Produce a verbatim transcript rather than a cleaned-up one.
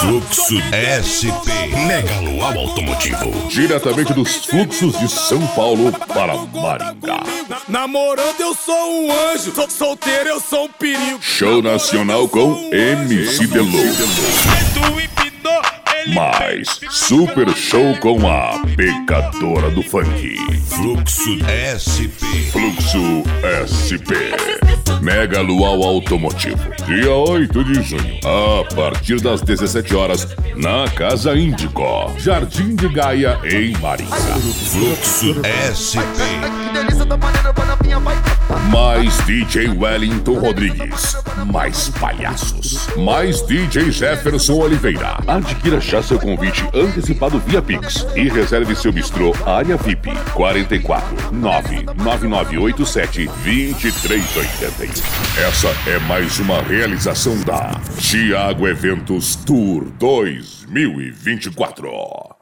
Fluxo S P Mega Luau Automotivo. Diretamente dos fluxos de São Paulo para Maringá. Namorando eu sou um anjo, sou solteiro eu sou um perigo. Show nacional com M C Delô. Mais super show com a pecadora do funk. Fluxo S P. Fluxo S P Mega Luau Automotivo. Dia oito de junho, a partir das dezessete horas, na Casa Índico, Jardim de Gaia, em Maringá. Fluxo S P. Mais D J Wellington Rodrigues. Mais palhaços. Mais D J Jefferson Oliveira. Adquira já seu convite antecipado via Pix e reserve seu bistrô área V I P quatro quatro nove nove nove oito sete dois três oito um. Essa é mais uma realização da Thiago Eventos Tour dois mil e vinte e quatro.